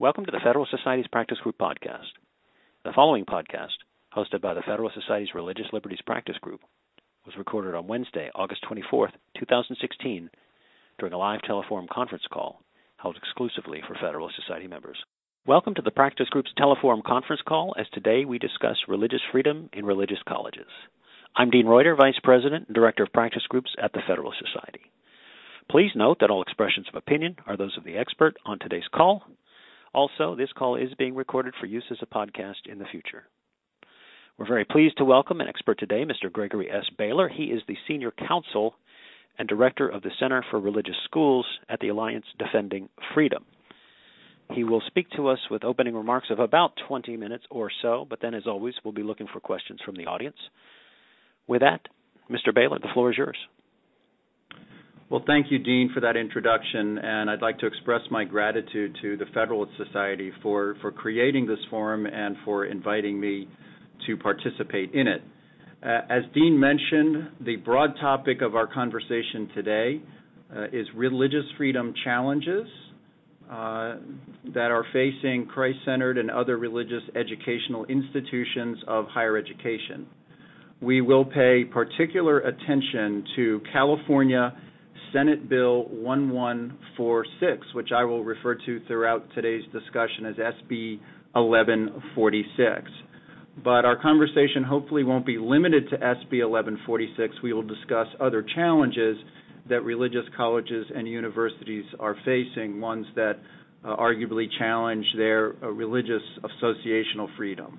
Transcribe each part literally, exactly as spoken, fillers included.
Welcome to the Federalist Society's Practice Group podcast. The following podcast, hosted by the Federalist Society's Religious Liberties Practice Group, was recorded on Wednesday, August twenty-fourth, two thousand sixteen, during a live teleforum conference call held exclusively for Federalist Society members. Welcome to the Practice Group's teleforum conference call, as today we discuss religious freedom in religious colleges. I'm Dean Reuter, Vice President and Director of Practice Groups at the Federalist Society. Please note that all expressions of opinion are those of the expert on today's call. Also, this call is being recorded for use as a podcast in the future. We're very pleased to welcome an expert today, Mister Gregory S. Baylor. He is the Senior Counsel and Director of the Center for Religious Schools at the Alliance Defending Freedom. He will speak to us with opening remarks of about twenty minutes or so, but then, as always, we'll be looking for questions from the audience. With that, Mister Baylor, the floor is yours. Well, thank you, Dean, for that introduction, and I'd like to express my gratitude to the Federalist Society for, for creating this forum and for inviting me to participate in it. Uh, as Dean mentioned, the broad topic of our conversation today uh, is religious freedom challenges uh, that are facing Christ-centered and other religious educational institutions of higher education. We will pay particular attention to California Senate Bill eleven forty-six, which I will refer to throughout today's discussion as S B eleven forty-six. But our conversation hopefully won't be limited to S B eleven forty-six. We will discuss other challenges that religious colleges and universities are facing, ones that uh, arguably challenge their uh, religious associational freedom.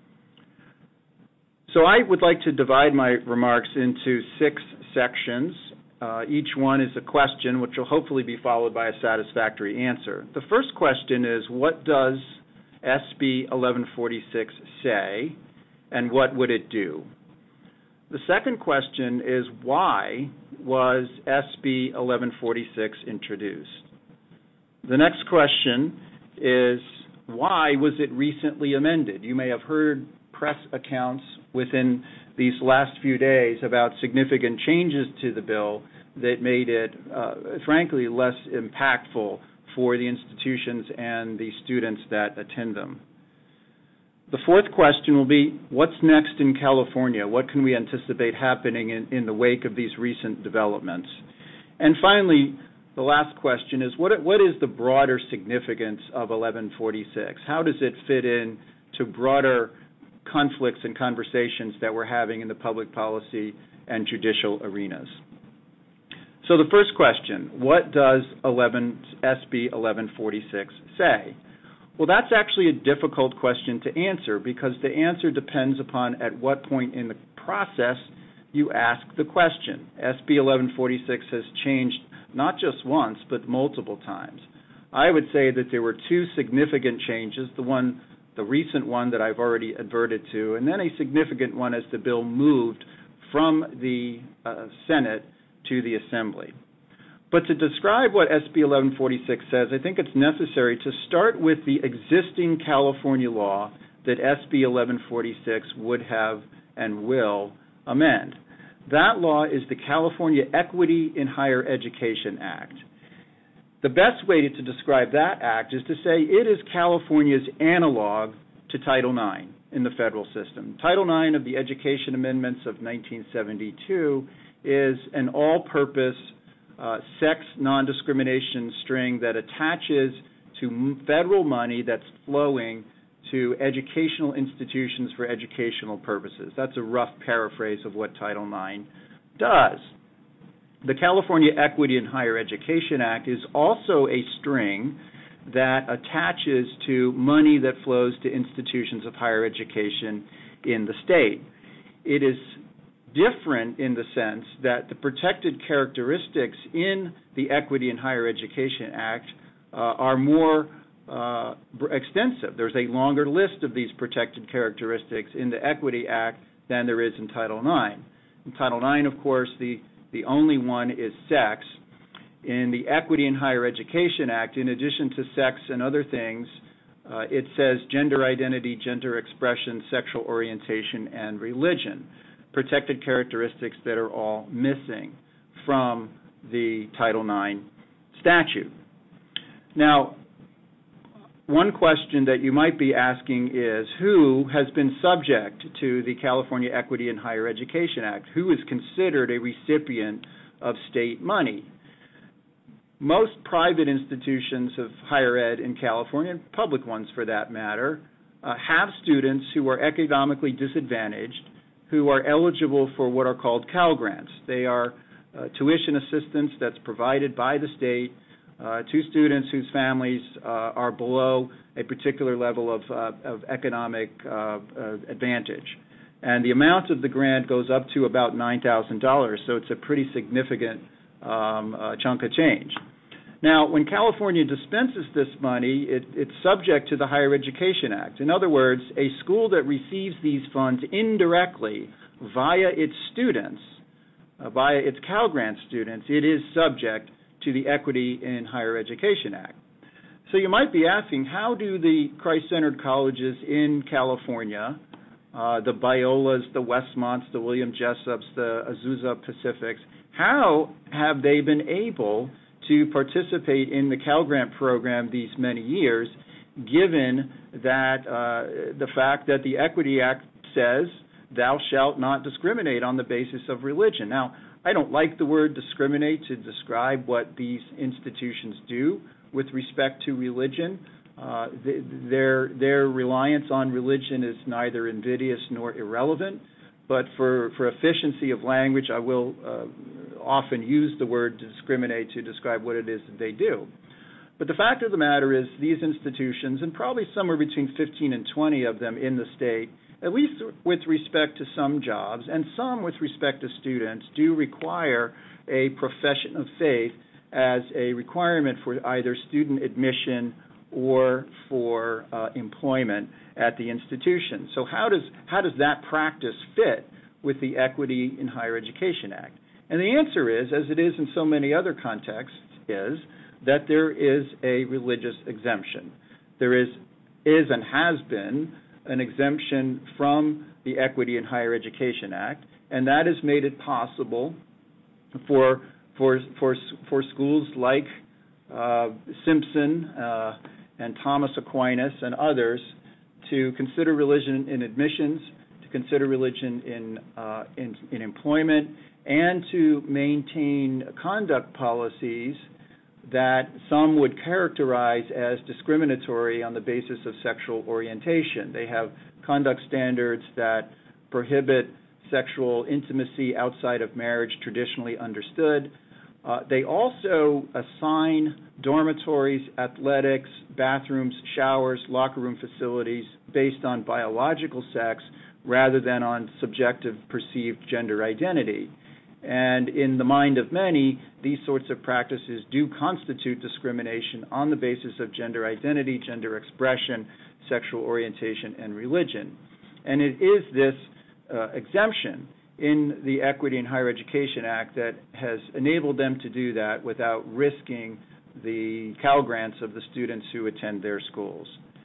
So I would like to divide my remarks into six sections. Uh, each one is a question, which will hopefully be followed by a satisfactory answer. The first question is, what does S B eleven forty-six say, and what would it do? The second question is, why was S B eleven forty-six introduced? The next question is, why was it recently amended? You may have heard press accounts within these last few days about significant changes to the bill that made it, uh, frankly, less impactful for the institutions and the students that attend them. The fourth question will be, what's next in California? What can we anticipate happening in, in the wake of these recent developments? And finally, the last question is, what, what is the broader significance of eleven forty-six? How does it fit in to broader conflicts and conversations that we're having in the public policy and judicial arenas? So the first question, what does S B eleven forty-six say? Well, that's actually a difficult question to answer, because the answer depends upon at what point in the process you ask the question. S B eleven forty-six has changed not just once, but multiple times. I would say that there were two significant changes, the one the recent one that I've already adverted to, and then a significant one as the bill moved from the uh, Senate to the Assembly. But to describe what S B eleven forty-six says, I think it's necessary to start with the existing California law that S B eleven forty-six would have and will amend. That law is the California Equity in Higher Education Act. The best way to, to describe that act is to say it is California's analog to Title nine in the federal system. Title nine of the Education Amendments of nineteen seventy-two is an all-purpose uh, sex non-discrimination string that attaches to federal money that's flowing to educational institutions for educational purposes. That's a rough paraphrase of what Title nine does. The California Equity in Higher Education Act is also a string that attaches to money that flows to institutions of higher education in the state. It is different in the sense that the protected characteristics in the Equity in Higher Education Act uh, are more uh, extensive. There's a longer list of these protected characteristics in the Equity Act than there is in Title nine. In Title nine, of course, the The only one is sex. In the Equity in Higher Education Act, in addition to sex and other things, uh, it says gender identity, gender expression, sexual orientation, and religion, protected characteristics that are all missing from the Title nine statute. Now, one question that you might be asking is, who has been subject to the California Equity in Higher Education Act? Who is considered a recipient of state money? Most private institutions of higher ed in California, and public ones for that matter, uh, have students who are economically disadvantaged who are eligible for what are called Cal Grants. They are uh, tuition assistance that's provided by the state uh, to students whose families uh, are below a particular level of, uh, of economic uh, uh, advantage. And the amount of the grant goes up to about nine thousand dollars, so it's a pretty significant um, uh, chunk of change. Now, when California dispenses this money, it, it's subject to the Higher Education Act. In other words, a school that receives these funds indirectly via its students, uh, via its Cal Grant students, it is subject to the Equity in Higher Education Act. So you might be asking, how do the Christ-centered colleges in California, uh, the Biolas, the Westmonts, the William Jessups, the Azusa Pacifics, how have they been able to participate in the Cal Grant program these many years, given that uh, the fact that the Equity Act says thou shalt not discriminate on the basis of religion? Now, I don't like the word discriminate to describe what these institutions do with respect to religion. Uh, th- their, their reliance on religion is neither invidious nor irrelevant, but for, for efficiency of language, I will uh, often use the word discriminate to describe what it is that they do. But the fact of the matter is these institutions, and probably somewhere between fifteen and twenty of them in the state, at least with respect to some jobs and some with respect to students, do require a profession of faith as a requirement for either student admission or for uh, employment at the institution. So how does how does that practice fit with the Equity in Higher Education Act? And the answer is, as it is in so many other contexts, is that there is a religious exemption. There is is and has been an exemption from the Equity in Higher Education Act, and that has made it possible for for for for schools like uh, Simpson uh, and Thomas Aquinas and others to consider religion in admissions, to consider religion in, uh, in, in employment, and to maintain conduct policies that some would characterize as discriminatory on the basis of sexual orientation. They have conduct standards that prohibit sexual intimacy outside of marriage traditionally understood. Uh, they also assign dormitories, athletics, bathrooms, showers, locker room facilities based on biological sex rather than on subjective perceived gender identity. And in the mind of many, these sorts of practices do constitute discrimination on the basis of gender identity, gender expression, sexual orientation, and religion. And it is this uh, exemption in the Equity in Higher Education Act that has enabled them to do that without risking the Cal Grants of the students who attend their schools.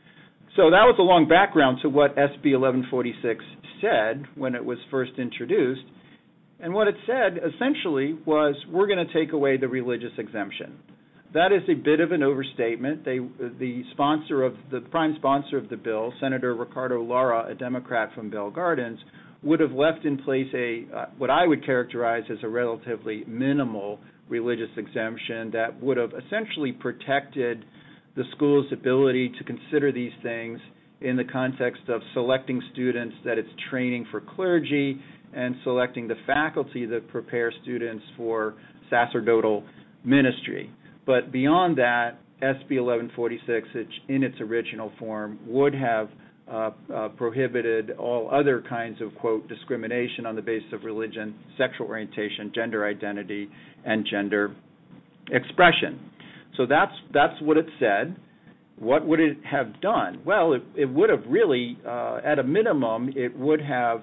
So that was a long background to what S B eleven forty-six said when it was first introduced. And what it said essentially was, we're going to take away the religious exemption. That is a bit of an overstatement. They, the sponsor of the prime sponsor of the bill, Senator Ricardo Lara, a Democrat from Bell Gardens, would have left in place a uh, what I would characterize as a relatively minimal religious exemption that would have essentially protected the school's ability to consider these things in the context of selecting students that it's training for clergy and selecting the faculty that prepare students for sacerdotal ministry. But beyond that, S B eleven forty-six, in its original form, would have uh, uh, prohibited all other kinds of, quote, discrimination on the basis of religion, sexual orientation, gender identity, and gender expression. So that's that's what it said. What would it have done? Well, it, it would have really, uh, at a minimum, it would have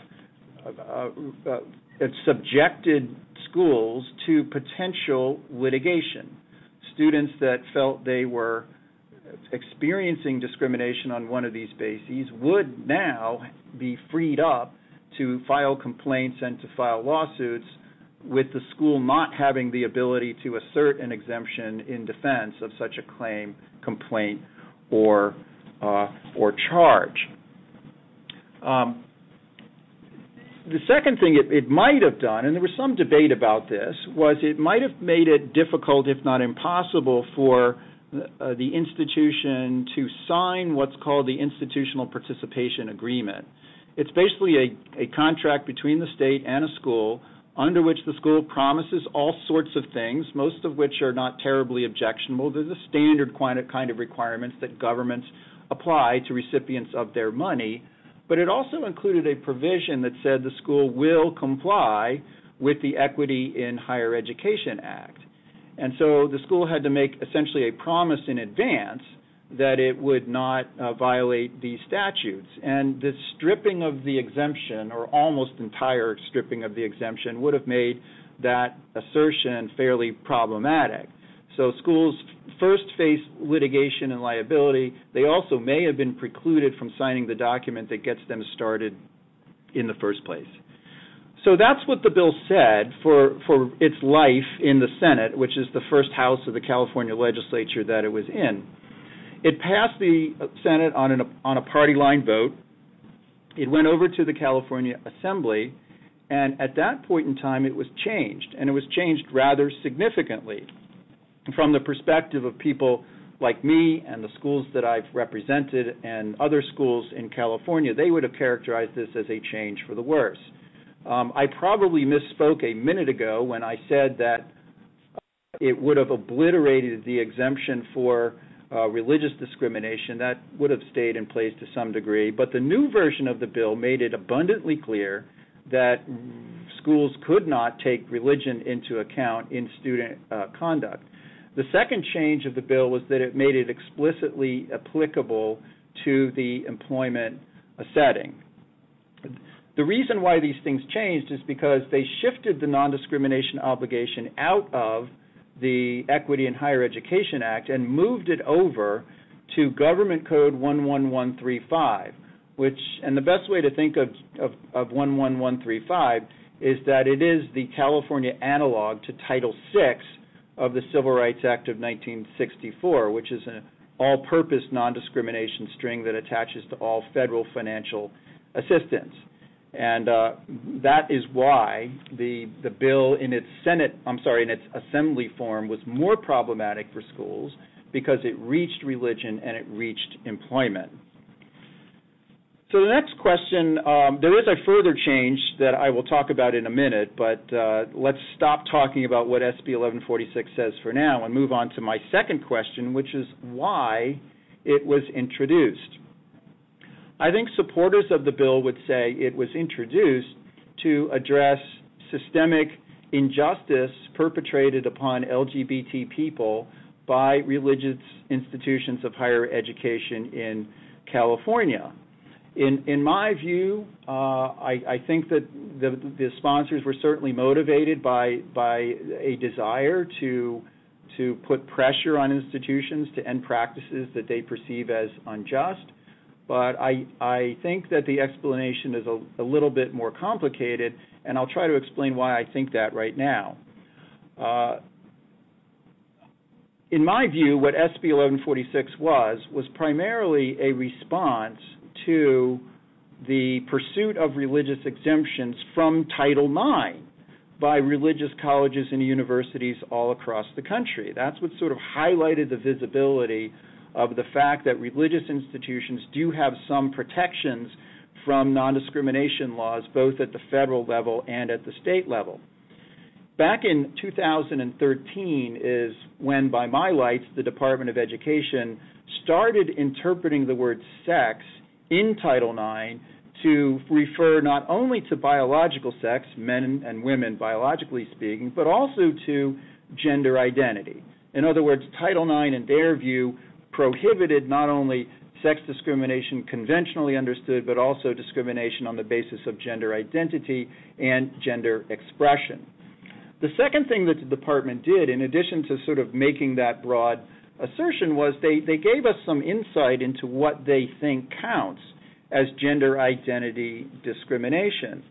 uh, uh, it subjected schools to potential litigation. Students that felt they were experiencing discrimination on one of these bases would now be freed up to file complaints and to file lawsuits, with the school not having the ability to assert an exemption in defense of such a claim, complaint, or uh, or charge. Um, the second thing it, it might have done, and there was some debate about this, was it might have made it difficult, if not impossible, for uh, the institution to sign what's called the Institutional Participation Agreement. It's basically a, a contract between the state and a school under which the school promises all sorts of things, most of which are not terribly objectionable. They're the standard kind of requirements that governments apply to recipients of their money. But it also included a provision that said the school will comply with the Equity in Higher Education Act. And so the school had to make essentially a promise in advance that it would not uh, violate these statutes. And the stripping of the exemption, or almost entire stripping of the exemption, would have made that assertion fairly problematic. So schools first face litigation and liability. They also may have been precluded from signing the document that gets them started in the first place. So that's what the bill said for, for its life in the Senate, which is the first house of the California legislature that it was in. It passed the Senate on, an, on a party line vote. It went over to the California Assembly, and at that point in time it was changed, and it was changed rather significantly. From the perspective of people like me and the schools that I've represented and other schools in California, they would have characterized this as a change for the worse. Um, I probably misspoke a minute ago when I said that it would have obliterated the exemption for uh, religious discrimination. That would have stayed in place to some degree, but the new version of the bill made it abundantly clear that schools could not take religion into account in student uh, conduct. The second change of the bill was that it made it explicitly applicable to the employment setting. The reason why these things changed is because they shifted the non-discrimination obligation out of the Equity in Higher Education Act and moved it over to Government Code one one one three five, which, and the best way to think of, of, of one one one three five is that it is the California analog to Title six of the Civil Rights Act of nineteen sixty-four, which is an all-purpose non-discrimination string that attaches to all federal financial assistance. And uh, that is why the the bill in its Senate, I'm sorry, in its assembly form was more problematic for schools because it reached religion and it reached employment. So the next question, um, there is a further change that I will talk about in a minute, but uh, let's stop talking about what S B eleven forty-six says for now and move on to my second question, which is why it was introduced. I think supporters of the bill would say it was introduced to address systemic injustice perpetrated upon L G B T people by religious institutions of higher education in California. In in my view, uh, I, I think that the, the sponsors were certainly motivated by by a desire to to put pressure on institutions to end practices that they perceive as unjust. But I I think that the explanation is a, a little bit more complicated, and I'll try to explain why I think that right now. Uh, in my view, what S B eleven forty-six was was primarily a response to the pursuit of religious exemptions from Title nine by religious colleges and universities all across the country. That's what sort of highlighted the visibility of the fact that religious institutions do have some protections from non-discrimination laws, both at the federal level and at the state level. Back in two thousand thirteen is when, by my lights, the Department of Education started interpreting the word sex in Title nine to refer not only to biological sex, men and women biologically speaking, but also to gender identity. In other words, Title nine, in their view, prohibited not only sex discrimination conventionally understood, but also discrimination on the basis of gender identity and gender expression. The second thing that the department did, in addition to sort of making that broad assertion, was they, they gave us some insight into what they think counts as gender identity discrimination.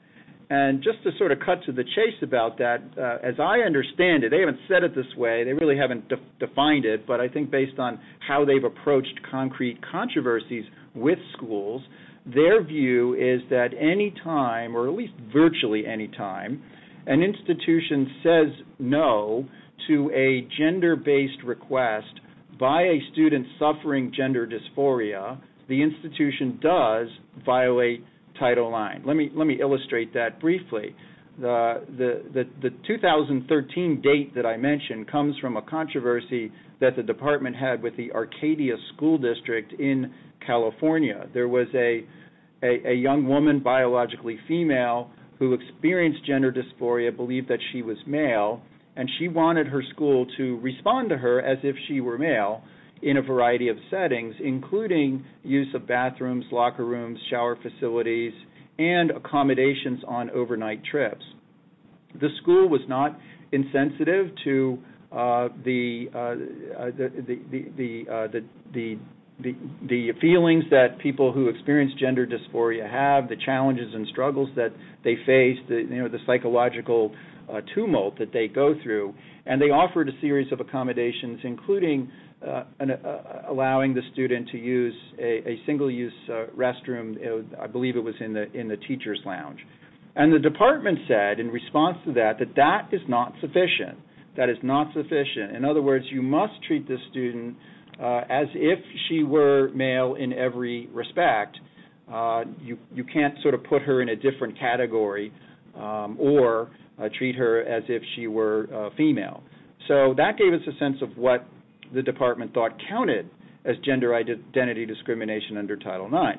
And just to sort of cut to the chase about that, uh, as I understand it, they haven't said it this way, they really haven't de- defined it, but I think based on how they've approached concrete controversies with schools, their view is that any time, or at least virtually any time, an institution says no to a gender-based request by a student suffering gender dysphoria, the institution does violate Title nine. Let me let me illustrate that briefly. The, the the the two thousand thirteen date that I mentioned comes from a controversy that the department had with the Arcadia School District in California. There was a a, a young woman, biologically female, who experienced gender dysphoria, believed that she was male, and she wanted her school to respond to her as if she were male in a variety of settings, including use of bathrooms, locker rooms, shower facilities, and accommodations on overnight trips. The school was not insensitive to uh, the, uh, uh, the, the, the, the, uh, the, the, the, the feelings that people who experience gender dysphoria have, the challenges and struggles that they face, the, you know, the psychological uh, tumult that they go through. And they offered a series of accommodations, including Uh, an, uh, allowing the student to use a, a single-use uh, restroom. It, I believe it was in the in the teacher's lounge, and the department said in response to that that that is not sufficient. That is not sufficient. In other words, you must treat this student uh, as if she were male in every respect. Uh, you you can't sort of put her in a different category um, or uh, treat her as if she were uh, female. So that gave us a sense of what the department thought counted as gender identity discrimination under Title nine.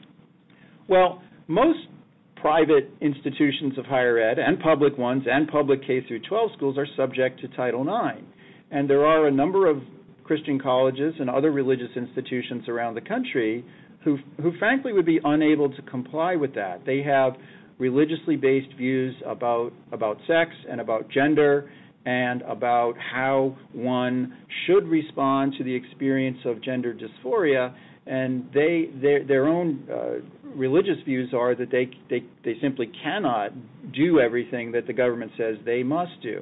Well, most private institutions of higher ed and public ones and public K through twelve schools are subject to Title nine. And there are a number of Christian colleges and other religious institutions around the country who, who frankly would be unable to comply with that. They have religiously based views about, about sex and about gender and about how one should respond to the experience of gender dysphoria, and they their their own uh, religious views are that they, they they simply cannot do everything that the government says they must do.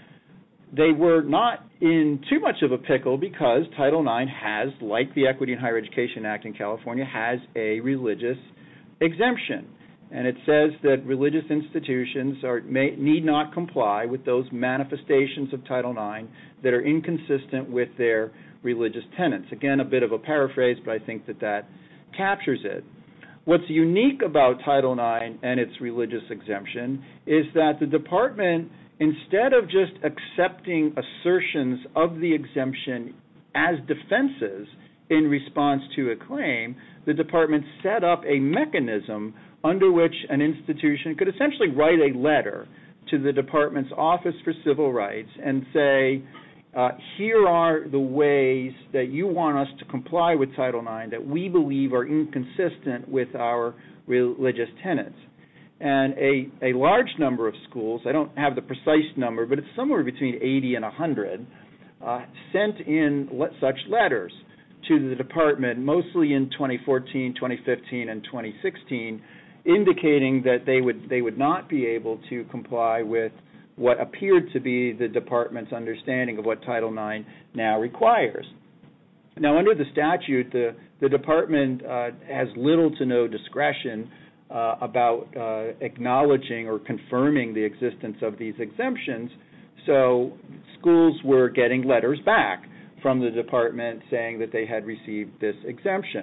They were not in too much of a pickle because Title nine has, like the Equity in Higher Education Act in California, has a religious exemption. And it says that religious institutions are, may, need not comply with those manifestations of Title nine that are inconsistent with their religious tenets. Again, a bit of a paraphrase, but I think that that captures it. What's unique about Title nine and its religious exemption is that the department, instead of just accepting assertions of the exemption as defenses in response to a claim, the department set up a mechanism under which an institution could essentially write a letter to the department's Office for Civil Rights and say, uh, here are the ways that you want us to comply with Title nine that we believe are inconsistent with our religious tenets. And a, a large number of schools, I don't have the precise number, but it's somewhere between eighty and one hundred, uh, sent in le- such letters to the department, mostly in twenty fourteen, twenty fifteen, and twenty sixteen, indicating that they would they would not be able to comply with what appeared to be the department's understanding of what Title nine now requires. Now, under the statute, the, the department uh, has little to no discretion uh, about uh, acknowledging or confirming the existence of these exemptions, so schools were getting letters back from the department saying that they had received this exemption.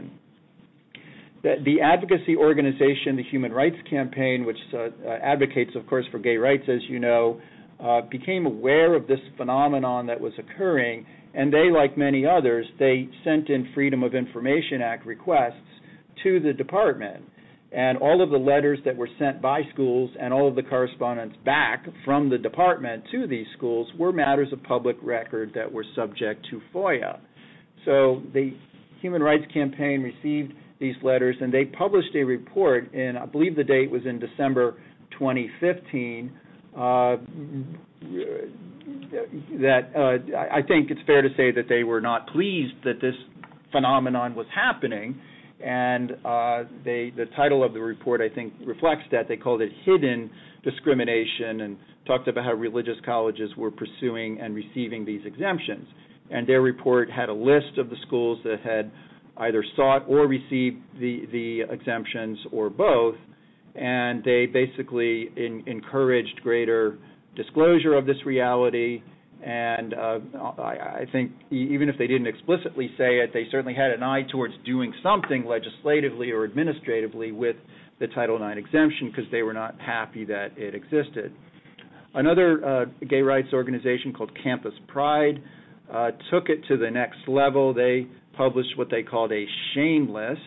The, the advocacy organization, the Human Rights Campaign, which uh, uh, advocates, of course, for gay rights, as you know, uh, became aware of this phenomenon that was occurring, and they, like many others, they sent in Freedom of Information Act requests to the department. And all of the letters that were sent by schools and all of the correspondence back from the department to these schools were matters of public record that were subject to FOIA. So the Human Rights Campaign received these letters, and they published a report in, I believe the date was in December twenty fifteen, uh, that uh, I think it's fair to say that they were not pleased that this phenomenon was happening, And uh, they, the title of the report, I think, reflects that. They called it Hidden Discrimination and talked about how religious colleges were pursuing and receiving these exemptions. And their report had a list of the schools that had either sought or received the, the exemptions or both, and they basically in, encouraged greater disclosure of this reality. And uh, I, I think even if they didn't explicitly say it, they certainly had an eye towards doing something legislatively or administratively with the Title nine exemption because they were not happy that it existed. Another uh, gay rights organization called Campus Pride uh, took it to the next level. They published what they called a shame list.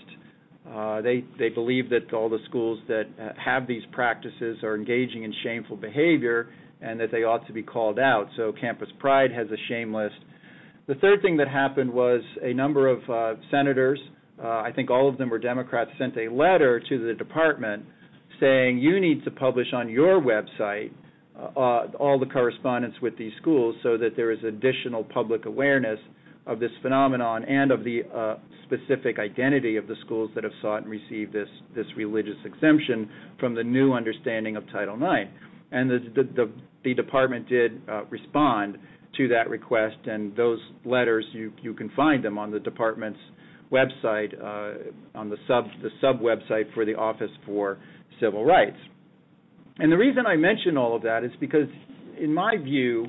Uh, they, they believe that all the schools that have these practices are engaging in shameful behavior and that they ought to be called out. So Campus Pride has a shame list. The third thing that happened was a number of uh, senators, uh, I think all of them were Democrats, sent a letter to the department saying you need to publish on your website uh, uh, all the correspondence with these schools so that there is additional public awareness of this phenomenon and of the uh, specific identity of the schools that have sought and received this, this religious exemption from the new understanding of Title nine. And the, the, the, the department did uh, respond to that request, and those letters, you, you can find them on the department's website, uh, on the sub, the sub-website for the Office for Civil Rights. And the reason I mention all of that is because, in my view,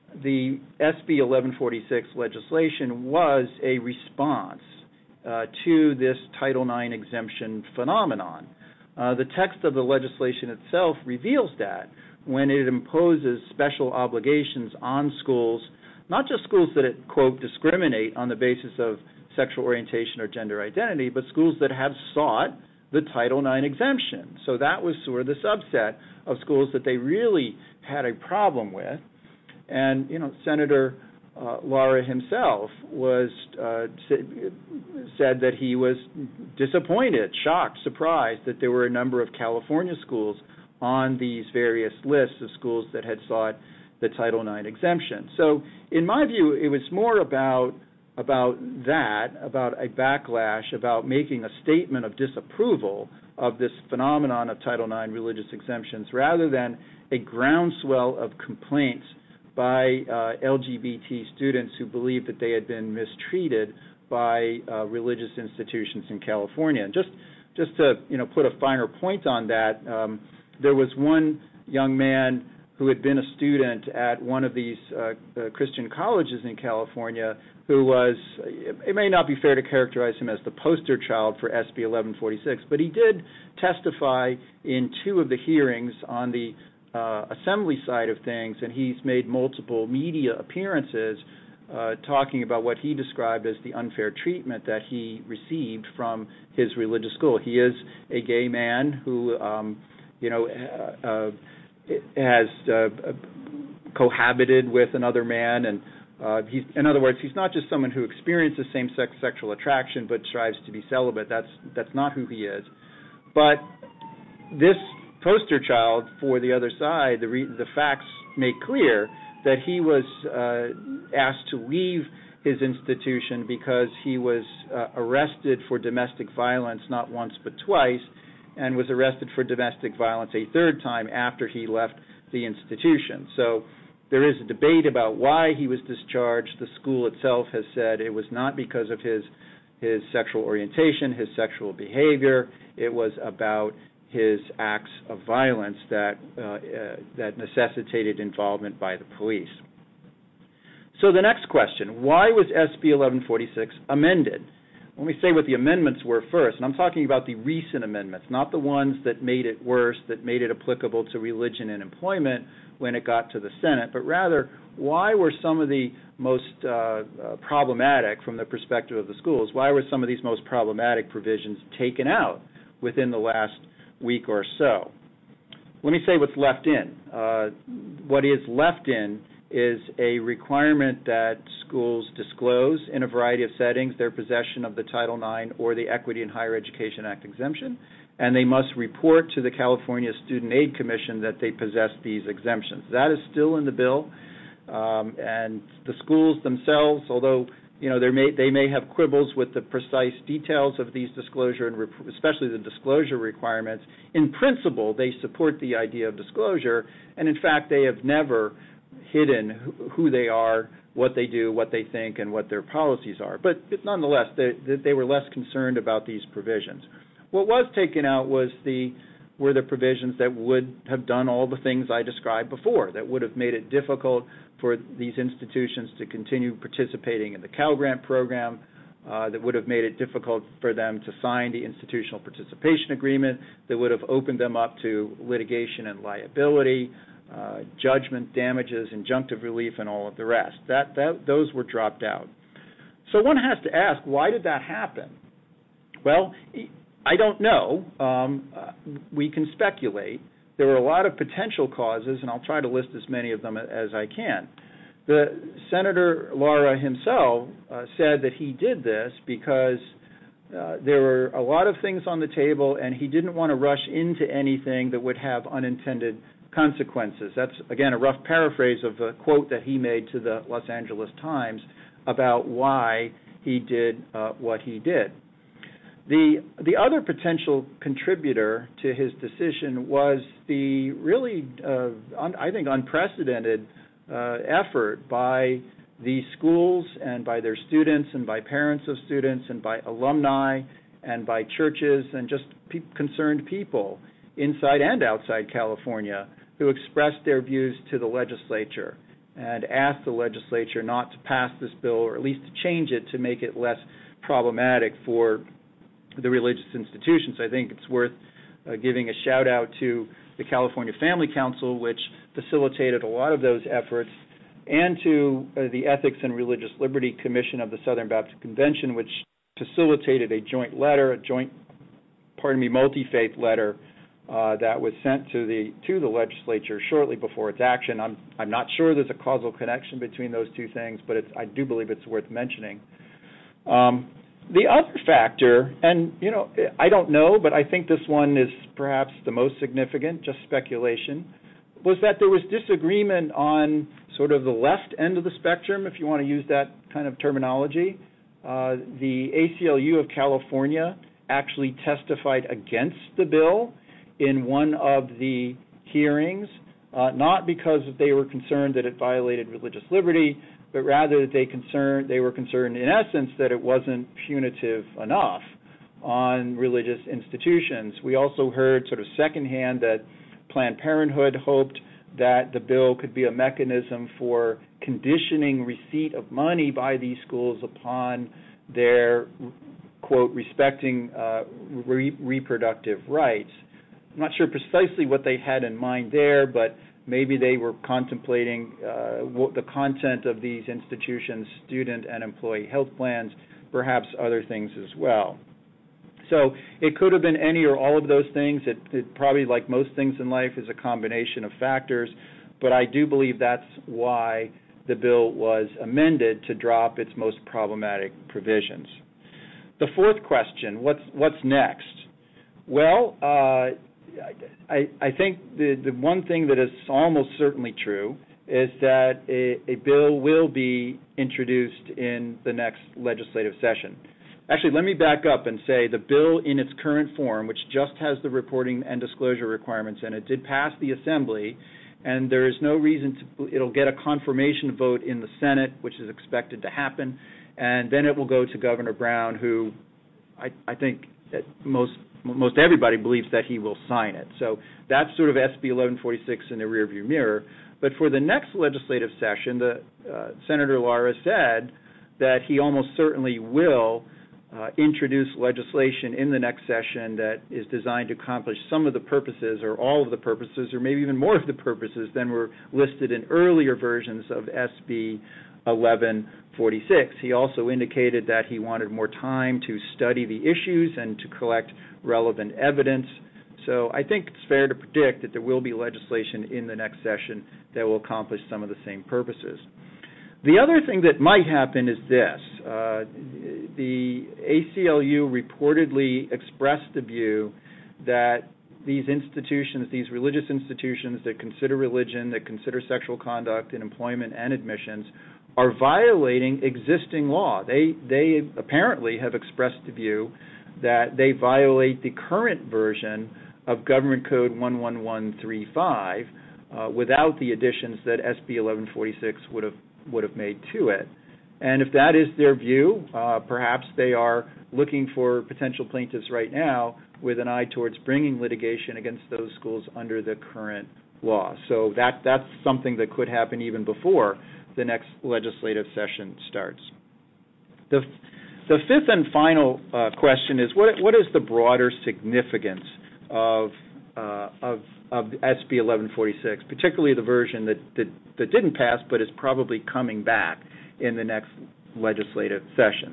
the S B eleven forty-six legislation was a response uh, to this Title nine exemption phenomenon. Uh, the text of the legislation itself reveals that when it imposes special obligations on schools, not just schools that, it, quote, discriminate on the basis of sexual orientation or gender identity, but schools that have sought the Title nine exemption. So that was sort of the subset of schools that they really had a problem with. And, you know, Senator uh, Lara himself was uh, said that he was disappointed, shocked, surprised that there were a number of California schools on these various lists of schools that had sought the Title nine exemption. So in my view, it was more about about that, about a backlash, about making a statement of disapproval of this phenomenon of Title nine religious exemptions rather than a groundswell of complaints by uh, L G B T students who believed that they had been mistreated by uh, religious institutions in California. And just just to you know put a finer point on that, um, there was one young man who had been a student at one of these uh, uh, Christian colleges in California who was, it may not be fair to characterize him as the poster child for S B eleven forty-six, but he did testify in two of the hearings on the uh, assembly side of things, and he's made multiple media appearances uh, talking about what he described as the unfair treatment that he received from his religious school. He is a gay man who, um, you know, uh, uh, has uh, cohabited with another man, and uh, he's, in other words, he's not just someone who experiences same-sex sexual attraction but strives to be celibate. That's that's not who he is. But this poster child for the other side, the re, the facts make clear that he was uh, asked to leave his institution because he was uh, arrested for domestic violence not once but twice, and was arrested for domestic violence a third time after he left the institution. So there is a debate about why he was discharged. The school itself has said it was not because of his his sexual orientation, his sexual behavior. It was about his acts of violence that uh, uh, that necessitated involvement by the police. So the next question, why was S B eleven forty-six amended? Let me say what the amendments were first, and I'm talking about the recent amendments, not the ones that made it worse, that made it applicable to religion and employment when it got to the Senate, but rather, why were some of the most uh, uh, problematic from the perspective of the schools, why were some of these most problematic provisions taken out within the last week or so? Let me say what's left in. Uh, what is left in is a requirement that schools disclose in a variety of settings their possession of the Title nine or the Equity in Higher Education Act exemption, and they must report to the California Student Aid Commission that they possess these exemptions. That is still in the bill, um, and the schools themselves, although you know, there may, they may have quibbles with the precise details of these disclosure and rep- especially the disclosure requirements. In principle, they support the idea of disclosure, and in fact, they have never hidden who they are, what they do, what they think, and what their policies are. But, but nonetheless, they, they were less concerned about these provisions. What was taken out was the were the provisions that would have done all the things I described before, that would have made it difficult for these institutions to continue participating in the Cal Grant program, uh, that would have made it difficult for them to sign the institutional participation agreement, that would have opened them up to litigation and liability, uh, judgment, damages, injunctive relief, and all of the rest. That, that, those were dropped out. So one has to ask, why did that happen? Well, I don't know. Um, uh, we can speculate. There were a lot of potential causes, and I'll try to list as many of them as I can. The Senator Lara himself uh, said that he did this because uh, there were a lot of things on the table, and he didn't want to rush into anything that would have unintended consequences. That's, again, a rough paraphrase of a quote that he made to the Los Angeles Times about why he did uh, what he did. The the other potential contributor to his decision was the really, uh, un, I think, unprecedented uh, effort by the schools and by their students and by parents of students and by alumni and by churches and just pe- concerned people inside and outside California who expressed their views to the legislature and asked the legislature not to pass this bill, or at least to change it to make it less problematic for the religious institutions. I think it's worth uh, giving a shout out to the California Family Council, which facilitated a lot of those efforts, and to uh, the Ethics and Religious Liberty Commission of the Southern Baptist Convention, which facilitated a joint letter, a joint, pardon me, multi-faith letter uh, that was sent to the to the legislature shortly before its action. I'm I'm not sure there's a causal connection between those two things, but it's, I do believe it's worth mentioning. Um, The other factor, and, you know, I don't know, but I think this one is perhaps the most significant, just speculation, was that there was disagreement on sort of the left end of the spectrum, if you want to use that kind of terminology. Uh, the A C L U of California actually testified against the bill in one of the hearings, uh, not because they were concerned that it violated religious liberty, but rather that they concerned they were concerned in essence that it wasn't punitive enough on religious institutions. We also heard sort of secondhand that Planned Parenthood hoped that the bill could be a mechanism for conditioning receipt of money by these schools upon their, quote, respecting uh, re- reproductive rights. I'm not sure precisely what they had in mind there, but maybe they were contemplating uh, what the content of these institutions' student and employee health plans, perhaps other things as well. So it could have been any or all of those things. It, it probably, like most things in life, is a combination of factors, but I do believe that's why the bill was amended to drop its most problematic provisions. The fourth question, what's, what's next? Well, uh, I, I think the, the one thing that is almost certainly true is that a, a bill will be introduced in the next legislative session. Actually, let me back up and say the bill in its current form, which just has the reporting and disclosure requirements in it, did pass the Assembly, and there is no reason to, it'll get a confirmation vote in the Senate, which is expected to happen, and then it will go to Governor Brown, who I, I think that most Most everybody believes that he will sign it. So that's sort of S B eleven forty-six in the rearview mirror. But for the next legislative session, the, uh, Senator Lara said that he almost certainly will uh, introduce legislation in the next session that is designed to accomplish some of the purposes, or all of the purposes, or maybe even more of the purposes than were listed in earlier versions of S B eleven forty-six. He also indicated that he wanted more time to study the issues and to collect relevant evidence. So I think it's fair to predict that there will be legislation in the next session that will accomplish some of the same purposes. The other thing that might happen is this. Uh, the A C L U reportedly expressed the view that these institutions, these religious institutions that consider religion, that consider sexual conduct in employment and admissions, are violating existing law. They they apparently have expressed the view that they violate the current version of Government Code one one one three five uh, without the additions that S B eleven forty-six would have would have made to it. And if that is their view, uh, perhaps they are looking for potential plaintiffs right now with an eye towards bringing litigation against those schools under the current law. So that that's something that could happen even before the next legislative session starts. The the fifth and final uh, question is what what is the broader significance of uh, of of S B eleven forty-six, particularly the version that, that that didn't pass but is probably coming back in the next legislative session.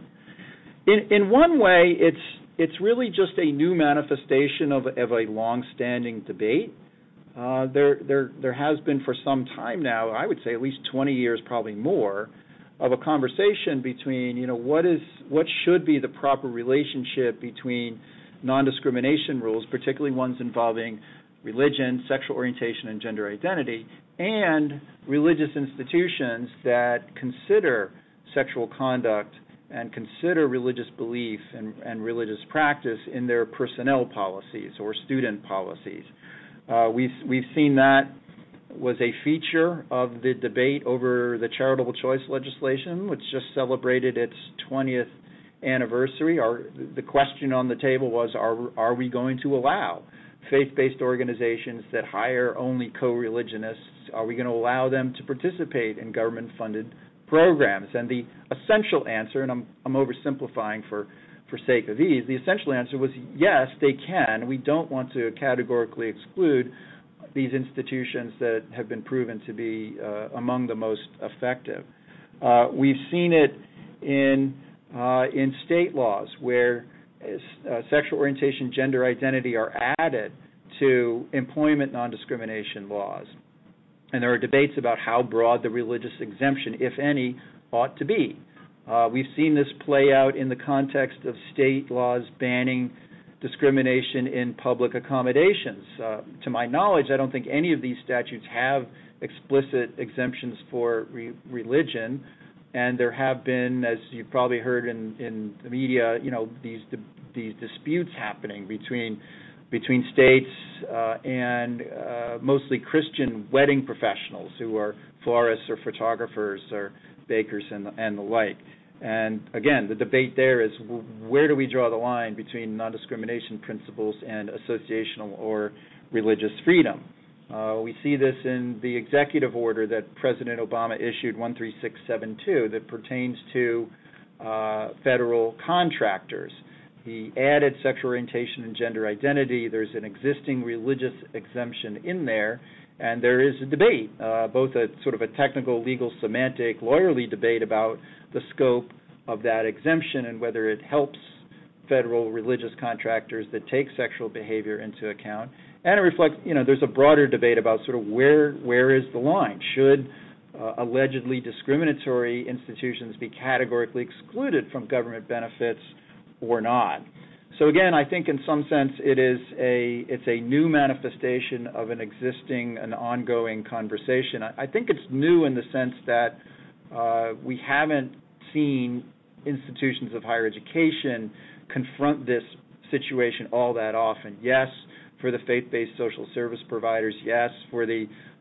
In in one way, it's it's really just a new manifestation of of a long-standing debate. Uh, there, there, there has been for some time now, I would say at least twenty years, probably more, of a conversation between, you know, what is, what should be the proper relationship between non-discrimination rules, particularly ones involving religion, sexual orientation, and gender identity, and religious institutions that consider sexual conduct and consider religious belief and, and religious practice in their personnel policies or student policies. Uh, we've we've seen that was a feature of the debate over the charitable choice legislation, which just celebrated its twentieth anniversary. Our, the question on the table was, are are we going to allow faith-based organizations that hire only co-religionists, are we going to allow them to participate in government-funded programs? And the essential answer, and I'm I'm oversimplifying for for sake of ease, the essential answer was yes, they can. We don't want to categorically exclude these institutions that have been proven to be uh, among the most effective. Uh, we've seen it in uh, in state laws where uh, sexual orientation, gender identity are added to employment non-discrimination laws. And there are debates about how broad the religious exemption, if any, ought to be. Uh, we've seen this play out in the context of state laws banning discrimination in public accommodations. Uh, to my knowledge, I don't think any of these statutes have explicit exemptions for re- religion, and there have been, as you've probably heard in, in the media, you know, these di- these disputes happening between between states uh, and uh, mostly Christian wedding professionals who are florists or photographers or bakers and the, and the like. And again, the debate there is where do we draw the line between non-discrimination principles and associational or religious freedom? Uh, we see this in the executive order that President Obama issued, one three six seven two, that pertains to uh, federal contractors. He added sexual orientation and gender identity. There's an existing religious exemption in there, and there is a debate, uh, both a sort of a technical, legal, semantic, lawyerly debate about the scope of that exemption and whether it helps federal religious contractors that take sexual behavior into account. And it reflects, you know, there's a broader debate about sort of where where is the line? Should uh, allegedly discriminatory institutions be categorically excluded from government benefits or not? So again, I think in some sense it is a it's a new manifestation of an existing, an ongoing conversation. I, I think it's new in the sense that uh, we haven't seen institutions of higher education confront this situation all that often. Yes, for the faith-based social service providers. Yes, for the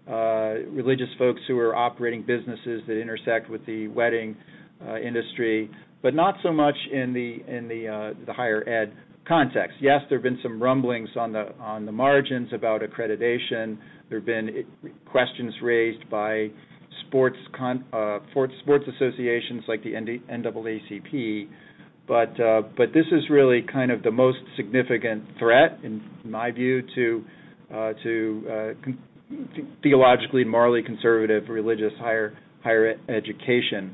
uh, religious folks who are operating businesses that intersect with the wedding uh, industry, but not so much in the in the uh, the higher ed context. Yes, there have been some rumblings on the on the margins about accreditation. There have been questions raised by sports con, uh, sports associations like the N double A C P, but uh, but this is really kind of the most significant threat, in my view, to uh, to uh, con- theologically and morally conservative religious higher higher education.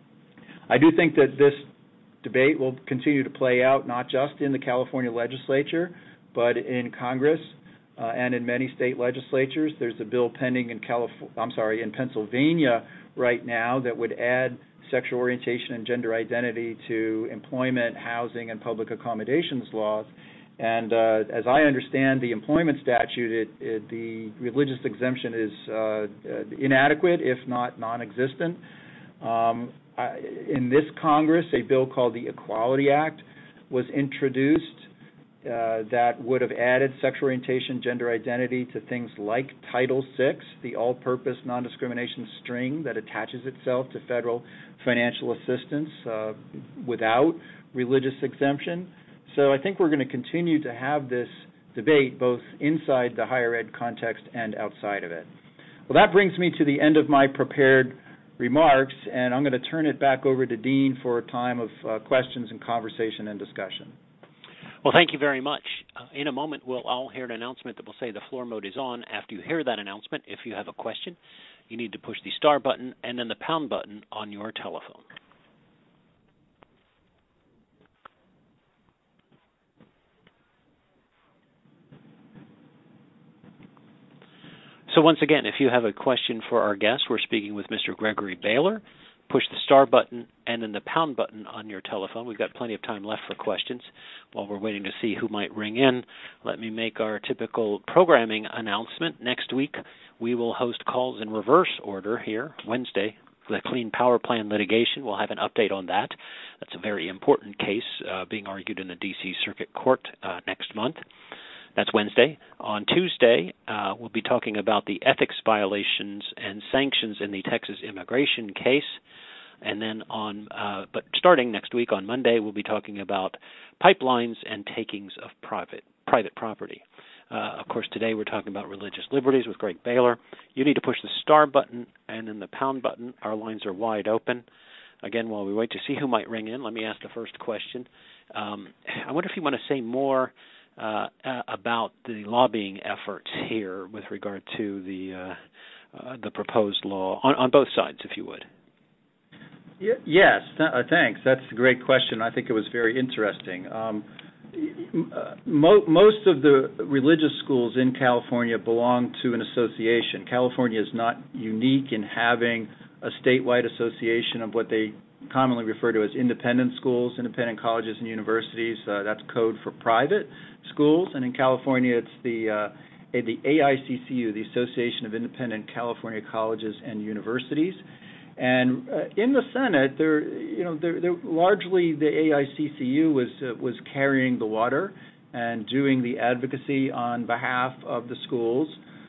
I do think that this debate will continue to play out not just in the California legislature, but in Congress uh, and in many state legislatures. There's a bill pending in California, I'm sorry, in Pennsylvania right now that would add sexual orientation and gender identity to employment, housing, and public accommodations laws. And uh, as I understand the employment statute, it, it, the religious exemption is uh, inadequate, if not non-existent. Um, I, in this Congress, a bill called the Equality Act was introduced uh, that would have added sexual orientation, gender identity to things like Title six, the all-purpose non-discrimination string that attaches itself to federal financial assistance uh, without religious exemption. So I think we're going to continue to have this debate both inside the higher ed context and outside of it. Well, that brings me to the end of my prepared remarks, and I'm going to turn it back over to Dean for a time of uh, questions and conversation and discussion. Well, thank you very much. Uh, in a moment, we'll all hear an announcement that will say the floor mode is on. After you hear that announcement, if you have a question, you need to push the star button and then the pound button on your telephone. So once again, if you have a question for our guest, we're speaking with Mister Gregory Baylor. Push the star button and then the pound button on your telephone. We've got plenty of time left for questions. While we're waiting to see who might ring in, let me make our typical programming announcement. Next week, we will host calls in reverse order here, Wednesday. The Clean Power Plan litigation, we'll have an update on that. That's a very important case uh, being argued in the D C Circuit Court uh, next month. That's Wednesday. On Tuesday, uh, we'll be talking about the ethics violations and sanctions in the Texas immigration case. And then on, uh, but starting next week on Monday, we'll be talking about pipelines and takings of private private property. Uh, of course, today we're talking about religious liberties with Greg Baylor. You need to push the star button and then the pound button. Our lines are wide open. Again, while we wait to see who might ring in, let me ask the first question. Um, I wonder if you want to say more Uh, uh, about the lobbying efforts here with regard to the uh, uh, the proposed law on, on both sides, if you would. Y- yes, th- uh, thanks. That's a great question. I think it was very interesting. Um, uh, mo- most of the religious schools in California belong to an association. California is not unique in having a statewide association of what they commonly refer to as independent schools, independent colleges and universities. Uh, that's code for private schools. And in California, it's the uh, the A I C C U, the Association of Independent California Colleges and Universities. And uh, in the Senate, there, you know, there, there, largely the A I C C U was uh, was carrying the water and doing the advocacy on behalf of the schools.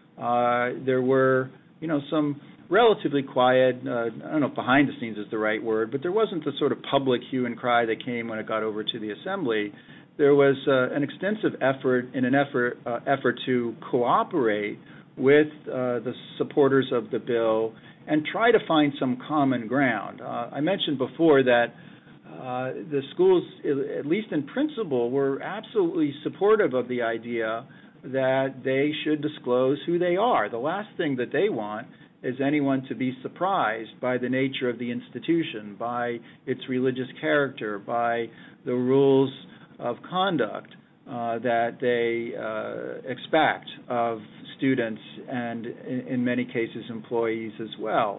Uh, there were, you know, some relatively quiet, uh, I don't know if behind the scenes is the right word, but there wasn't the sort of public hue and cry that came when it got over to the Assembly. There was uh, an extensive effort in an effort uh, effort to cooperate with uh, the supporters of the bill and try to find some common ground. Uh, I mentioned before that uh, the schools, at least in principle, were absolutely supportive of the idea that they should disclose who they are. The last thing that they want is anyone to be surprised by the nature of the institution, by its religious character, by the rules of conduct uh, that they uh, expect of students and, in, in many cases, employees as well.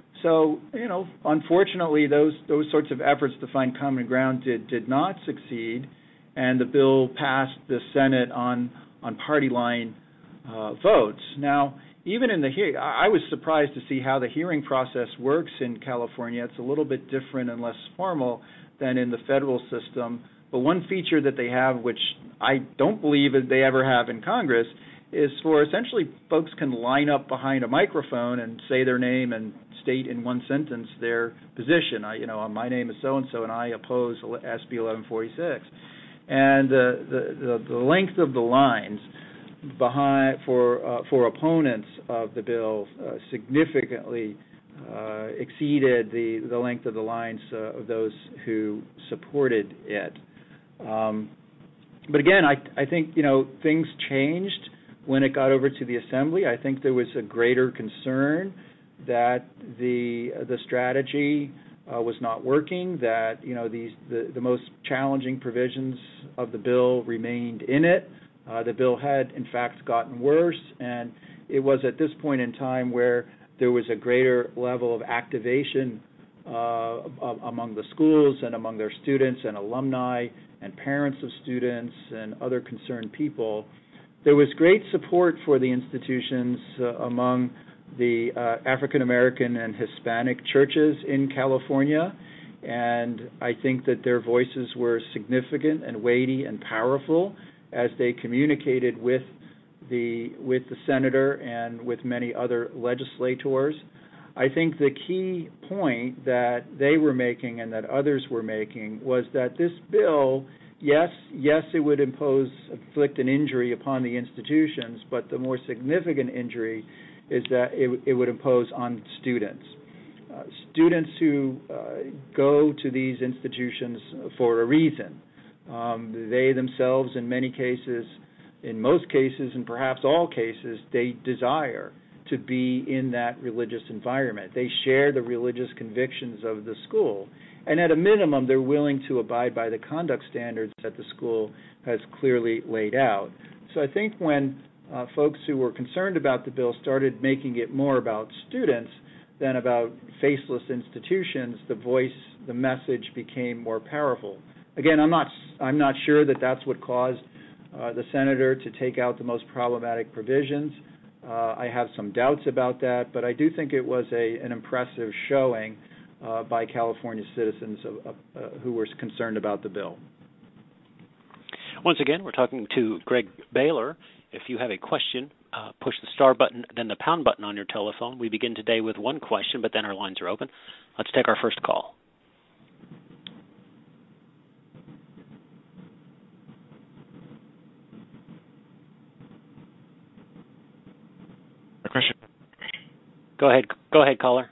So, you know, unfortunately, those those sorts of efforts to find common ground did did not succeed, and the bill passed the Senate on on party line uh, votes. Now, even in the hearing, I was surprised to see how the hearing process works in California. It's a little bit different and less formal than in the federal system. But one feature that they have, which I don't believe that they ever have in Congress, is for essentially folks can line up behind a microphone and say their name and state in one sentence their position. I, you know, my name is so-and-so and I oppose S B eleven forty-six. And uh, the, the, the length of the lines behind for uh, for opponents of the bill uh, significantly uh, exceeded the, the length of the lines uh, of those who supported it. Um, but again, I, I think, you know, things changed when it got over to the Assembly. I think there was a greater concern that the the strategy uh, was not working, that, you know, these the, the most challenging provisions of the bill remained in it. Uh, the bill had, in fact, gotten worse, and it was at this point in time where there was a greater level of activation uh, among the schools and among their students and alumni and parents of students and other concerned people. There was great support for the institutions uh, among the uh, African American and Hispanic churches in California, and I think that their voices were significant and weighty and powerful as they communicated with the with the senator and with many other legislators. I think the key point that they were making and that others were making was that this bill, yes, yes, it would impose, inflict an injury upon the institutions, but the more significant injury is that it, it would impose on students. Uh, students who uh, go to these institutions for a reason. Um, they themselves, in many cases, in most cases, and perhaps all cases, they desire to be in that religious environment. They share the religious convictions of the school. And at a minimum, they're willing to abide by the conduct standards that the school has clearly laid out. So I think when uh, folks who were concerned about the bill started making it more about students than about faceless institutions, the voice, the message became more powerful. Again, I'm not, I'm not sure that that's what caused uh, the senator to take out the most problematic provisions. Uh, I have some doubts about that, but I do think it was a, an impressive showing uh, by California citizens of, uh, who were concerned about the bill. Once again, we're talking to Greg Baylor. If you have a question, uh, push the star button, then the pound button on your telephone. We begin today with one question, but then our lines are open. Let's take our first call. Question. Go ahead. Go ahead, caller.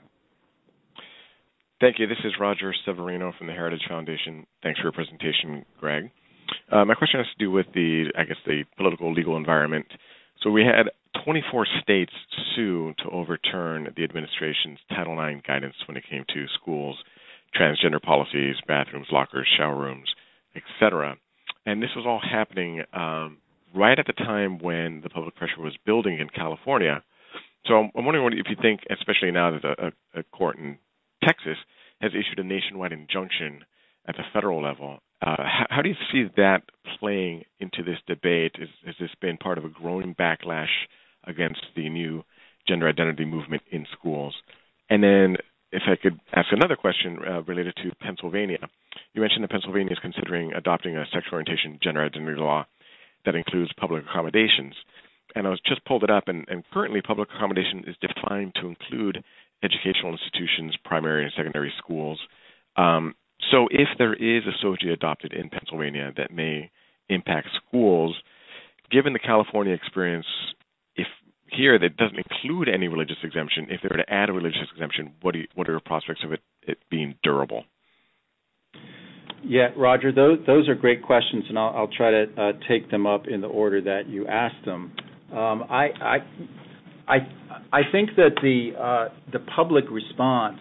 Thank you. This is Roger Severino from the Heritage Foundation. Thanks for your presentation, Greg. Uh, my question has to do with the, I guess, the political legal environment. So we had twenty-four states sue to overturn the administration's Title nine guidance when it came to schools, transgender policies, bathrooms, lockers, shower rooms, et cetera. And this was all happening um, right at the time when the public pressure was building in California. So I'm wondering if you think, especially now that a, a court in Texas has issued a nationwide injunction at the federal level, uh, how, how do you see that playing into this debate? Is, has this been part of a growing backlash against the new gender identity movement in schools? And then if I could ask another question uh, related to Pennsylvania. You mentioned that Pennsylvania is considering adopting a sexual orientation gender identity law that includes public accommodations. And I was just pulled it up, and, and currently public accommodation is defined to include educational institutions, primary and secondary schools. Um, so if there is a S O G I adopted in Pennsylvania that may impact schools, given the California experience, if here that doesn't include any religious exemption, if they were to add a religious exemption, what, do you, what are your prospects of it, it being durable? Yeah, Roger, those, those are great questions, and I'll, I'll try to uh, take them up in the order that you asked them. Um, I, I, I, I think that the uh, the public response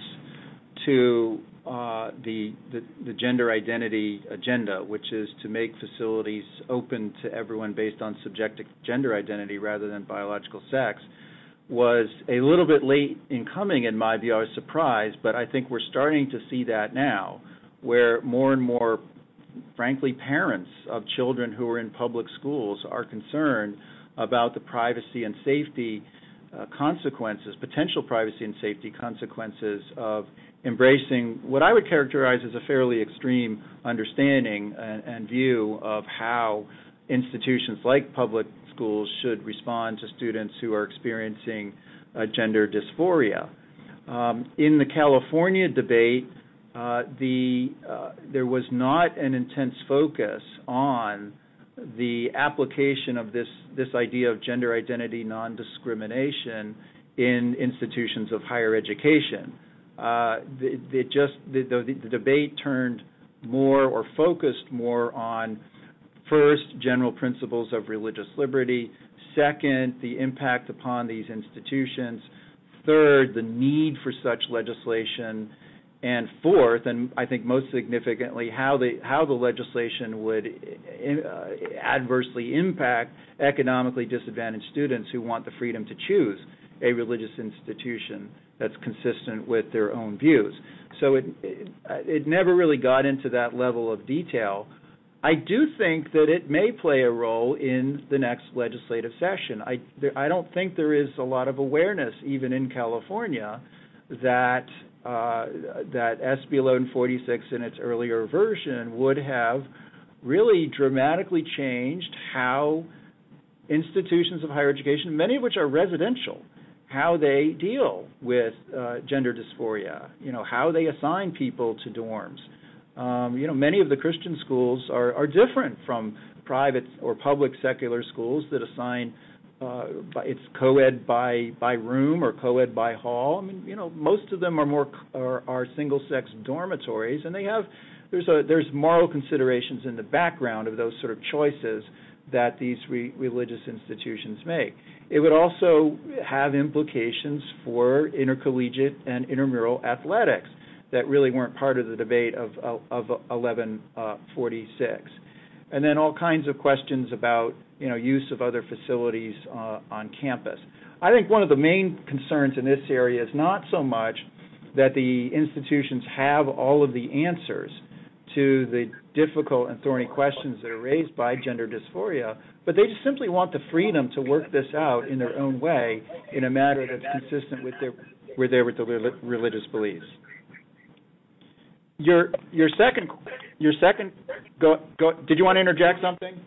to uh, the, the the gender identity agenda, which is to make facilities open to everyone based on subjective gender identity rather than biological sex, was a little bit late in coming. In my view, I was surprised, but I think we're starting to see that now, where more and more, frankly, parents of children who are in public schools are concerned about the privacy and safety uh, consequences, potential privacy and safety consequences of embracing what I would characterize as a fairly extreme understanding and, and view of how institutions like public schools should respond to students who are experiencing uh, gender dysphoria. Um, in the California debate, Uh, the uh, there was not an intense focus on the application of this this idea of gender identity non-discrimination in institutions of higher education. Uh, it, it just the, the, the debate turned more or focused more on, first, general principles of religious liberty, second, the impact upon these institutions, third, the need for such legislation, and fourth, and I think most significantly, how the how the legislation would uh, adversely impact economically disadvantaged students who want the freedom to choose a religious institution that's consistent with their own views. So it it, it never really got into that level of detail. I do think that it may play a role in the next legislative session. I, there, I don't think there is a lot of awareness, even in California, that uh, that S B eleven forty-six in its earlier version would have really dramatically changed how institutions of higher education, many of which are residential, how they deal with uh, gender dysphoria, you know, how they assign people to dorms. Um, you know, many of the Christian schools are, are different from private or public secular schools that assign uh, by, it's co-ed by by room or co-ed by hall. I mean, you know, most of them are more are, are single-sex dormitories, and they have there's a there's moral considerations in the background of those sort of choices that these re- religious institutions make. It would also have implications for intercollegiate and intramural athletics that really weren't part of the debate of of eleven forty-six, and then all kinds of questions about you know use of other facilities uh, on campus. I think one of the main concerns in this area is not so much that the institutions have all of the answers to the difficult and thorny questions that are raised by gender dysphoria, but they just simply want the freedom to work this out in their own way in a manner that's consistent with their with their with the religious beliefs. Your your second your second go go. Did you want to interject something?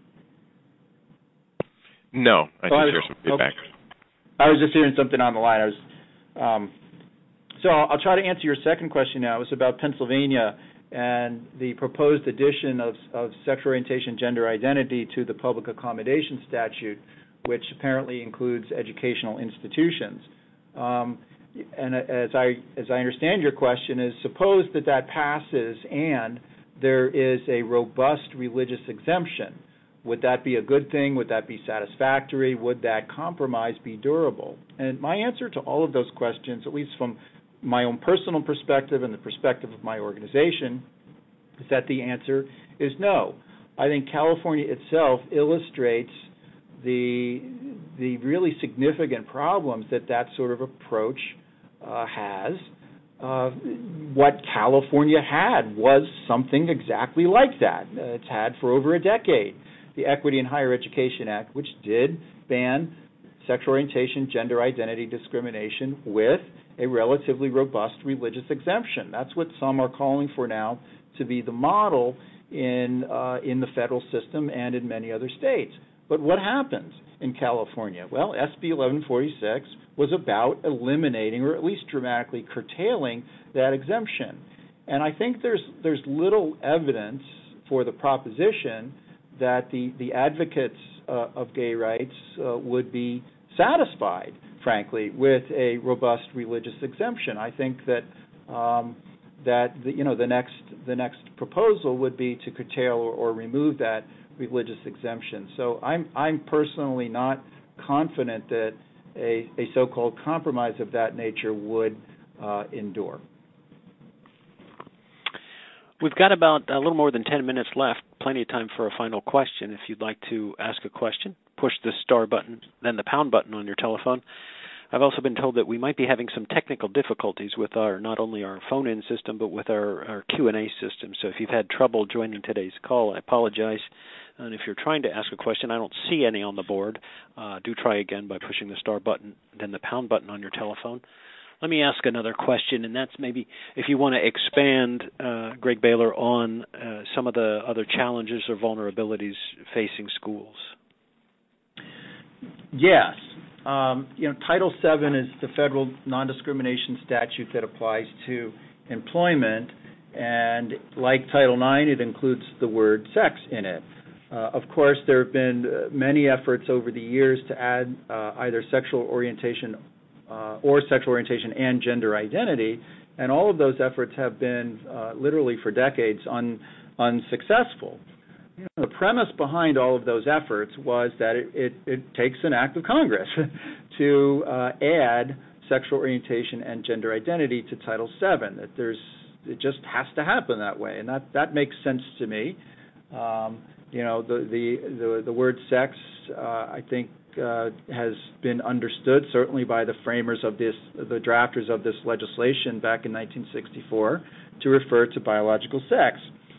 No, I oh, just I was, hear some feedback. Okay. I was just hearing something on the line. I was um, so I'll, I'll try to answer your second question now. It was about Pennsylvania and the proposed addition of of sexual orientation, gender identity to the public accommodation statute, which apparently includes educational institutions. Um, And as I as I understand your question is, suppose that that passes and there is a robust religious exemption. Would that be a good thing? Would that be satisfactory? Would that compromise be durable? And my answer to all of those questions, at least from my own personal perspective and the perspective of my organization, is that the answer is no. I think California itself illustrates the the really significant problems that that sort of approach uh, has. Uh, what California had was something exactly like that. Uh, it's had for over a decade. The Equity in Higher Education Act, which did ban sexual orientation, gender identity discrimination with a relatively robust religious exemption. That's what some are calling for now to be the model in uh, in the federal system and in many other states. But what happens in California? Well, S B eleven forty-six was about eliminating or at least dramatically curtailing that exemption. And I think there's there's little evidence for the proposition that the, the advocates uh, of gay rights uh, would be satisfied, frankly, with a robust religious exemption. I think that um, that the, you know the next the next proposal would be to curtail or, or remove that religious exemption. So I'm I'm personally not confident that a, a so-called compromise of that nature would uh, endure. We've got about a little more than ten minutes left, plenty of time for a final question. If you'd like to ask a question, push the star button, then the pound button on your telephone. I've also been told that we might be having some technical difficulties with our not only our phone-in system, but with our, our Q and A system. So if you've had trouble joining today's call, I apologize. And if you're trying to ask a question, I don't see any on the board. Uh, do try again by pushing the star button, then the pound button on your telephone. Let me ask another question, and that's maybe if you want to expand, uh, Greg Baylor, on uh, some of the other challenges or vulnerabilities facing schools. Yes. Um, you know, Title seven is the federal non-discrimination statute that applies to employment, and like Title nine, it includes the word sex in it. Uh, of course, there have been uh, many efforts over the years to add uh, either sexual orientation uh, or sexual orientation and gender identity, and all of those efforts have been uh, literally for decades un, unsuccessful. You know, the premise behind all of those efforts was that it, it, it takes an act of Congress to uh, add sexual orientation and gender identity to Title seven. That there's it just has to happen that way, and that, that makes sense to me. Um, you know, the the the, the word sex, uh, I think, uh, has been understood certainly by the framers of this, the drafters of this legislation back in nineteen sixty-four, to refer to biological sex.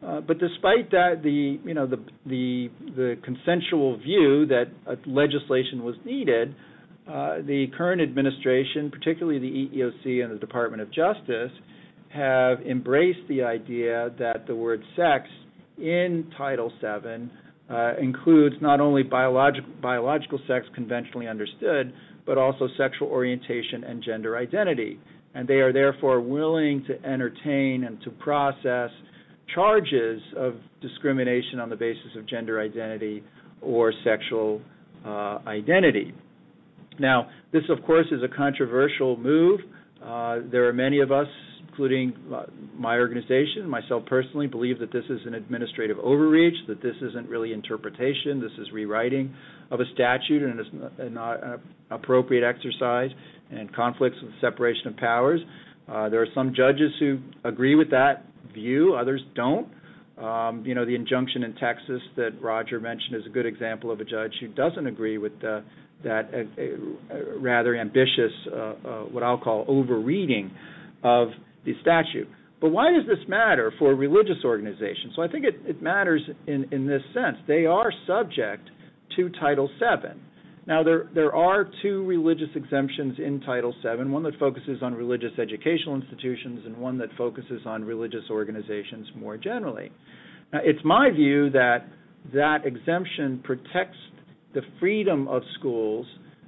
Uh, but despite that, the you know the the the consensual view that uh, legislation was needed, uh, the current administration, particularly the E E O C and the Department of Justice, have embraced the idea that the word sex in Title seven uh, includes not only biological biological sex conventionally understood, but also sexual orientation and gender identity, and they are therefore willing to entertain and to process charges of discrimination on the basis of gender identity or sexual uh, identity. Now, this, of course, is a controversial move. Uh, there are many of us, including uh, my organization, myself personally, believe that this is an administrative overreach, that this isn't really interpretation, this is rewriting of a statute, and it's not an appropriate exercise and conflicts with separation of powers. Uh, there are some judges who agree with that view, others don't. Um, you know, the injunction in Texas that Roger mentioned is a good example of a judge who doesn't agree with uh, that uh, uh, rather ambitious, uh, uh, what I'll call overreading of the statute. But why does this matter for religious organizations? So I think it, it matters in, in this sense. They are subject to Title seven. Now, there there are two religious exemptions in Title seven, one that focuses on religious educational institutions and one that focuses on religious organizations more generally. Now, it's my view that that exemption protects the freedom of schools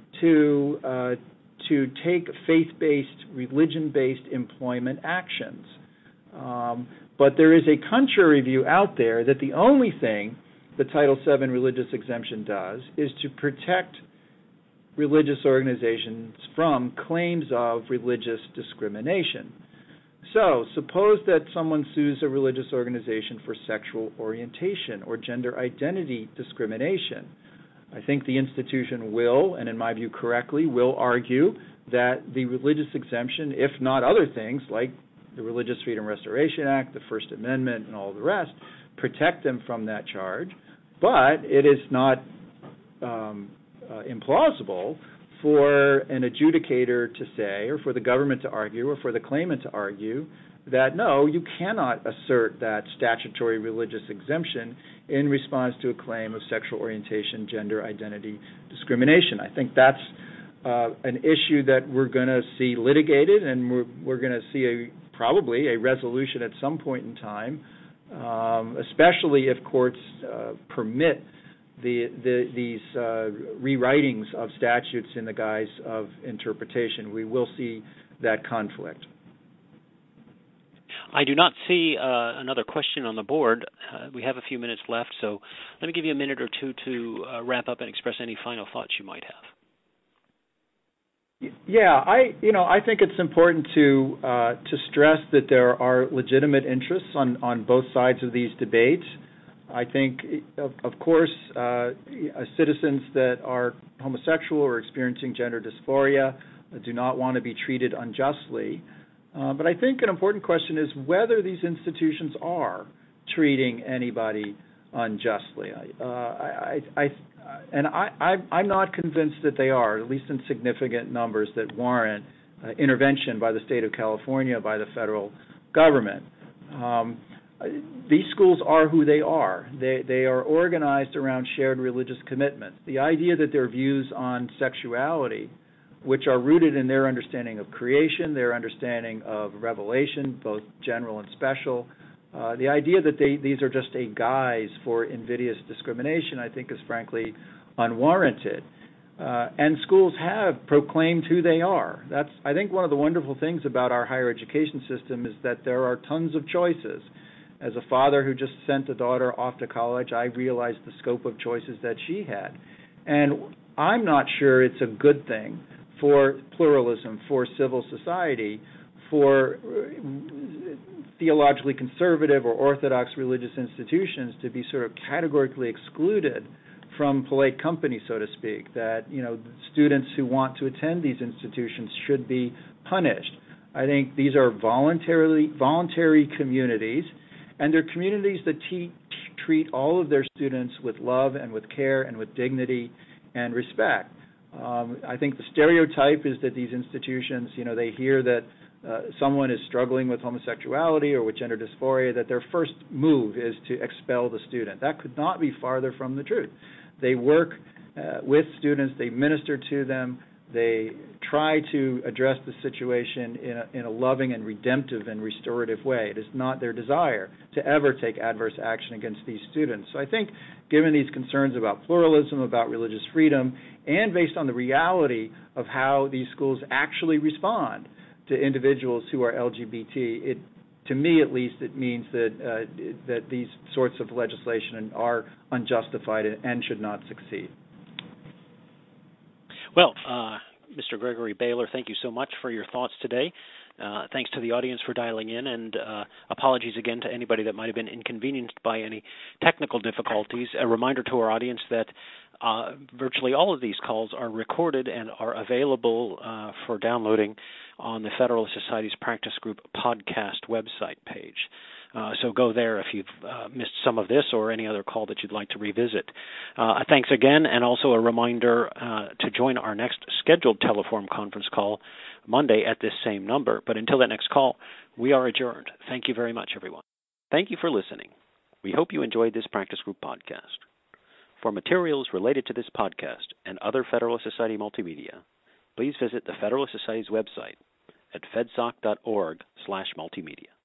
to uh, to take faith-based, religion-based employment actions. Um, but there is a contrary view out there that the only thing the Title seven religious exemption does is to protect religious organizations from claims of religious discrimination. So, suppose that someone sues a religious organization for sexual orientation or gender identity discrimination. I think the institution will, and in my view correctly, will argue that the religious exemption, if not other things like the Religious Freedom Restoration Act, the First Amendment, and all the rest, protect them from that charge. But it is not um, uh, implausible for an adjudicator to say, or for the government to argue, or for the claimant to argue, that no, you cannot assert that statutory religious exemption in response to a claim of sexual orientation, gender identity discrimination. I think that's uh, an issue that we're going to see litigated, and we're, we're going to see a, probably a resolution at some point in time, um, especially if courts uh, permit the, the, these uh, rewritings of statutes in the guise of interpretation. We will see that conflict. I do not see uh, another question on the board. Uh, we have a few minutes left, so let me give you a minute or two to uh, wrap up and express any final thoughts you might have. Yeah, I you know I think it's important to uh, to stress that there are legitimate interests on, on both sides of these debates. I think, of, of course, uh, citizens that are homosexual or experiencing gender dysphoria do not want to be treated unjustly. Uh, but I think an important question is whether these institutions are treating anybody unjustly. Uh, I, I, I, and I, I, I'm not convinced that they are, at least in significant numbers that warrant uh, intervention by the state of California, by the federal government. Um, these schools are who they are. They, they are organized around shared religious commitments. The idea that their views on sexuality, which are rooted in their understanding of creation, their understanding of revelation, both general and special. Uh, the idea that they, these are just a guise for invidious discrimination, I think, is frankly unwarranted. Uh, and schools have proclaimed who they are. That's, I think, one of the wonderful things about our higher education system is that there are tons of choices. As a father who just sent a daughter off to college, I realized the scope of choices that she had. And I'm not sure it's a good thing for pluralism, for civil society, for theologically conservative or orthodox religious institutions to be sort of categorically excluded from polite company, so to speak, that, you know, students who want to attend these institutions should be punished. I think these are voluntarily voluntary communities, and they're communities that te- treat all of their students with love and with care and with dignity and respect. Um, I think the stereotype is that these institutions, you know, they hear that uh, someone is struggling with homosexuality or with gender dysphoria, that their first move is to expel the student. That could not be farther from the truth. They work uh, with students, they minister to them, they try to address the situation in a, in a loving and redemptive and restorative way. It is not their desire to ever take adverse action against these students. So I think given these concerns about pluralism, about religious freedom, and based on the reality of how these schools actually respond to individuals who are L G B T, it, to me at least, it means that uh, that these sorts of legislation are unjustified and should not succeed. Well, uh, Mister Gregory Baylor, thank you so much for your thoughts today. Uh, thanks to the audience for dialing in, and uh, apologies again to anybody that might have been inconvenienced by any technical difficulties. A reminder to our audience that uh, virtually all of these calls are recorded and are available uh, for downloading on the Federalist Society's Practice Group podcast website page. Uh, so go there if you've uh, missed some of this or any other call that you'd like to revisit. Uh, thanks again, and also a reminder uh, to join our next scheduled Teleforum conference call Monday at this same number. But until that next call, we are adjourned. Thank you very much, everyone. Thank you for listening. We hope you enjoyed this Practice Group podcast. For materials related to this podcast and other Federalist Society multimedia, please visit the Federalist Society's website at fedsoc dot org slash multimedia.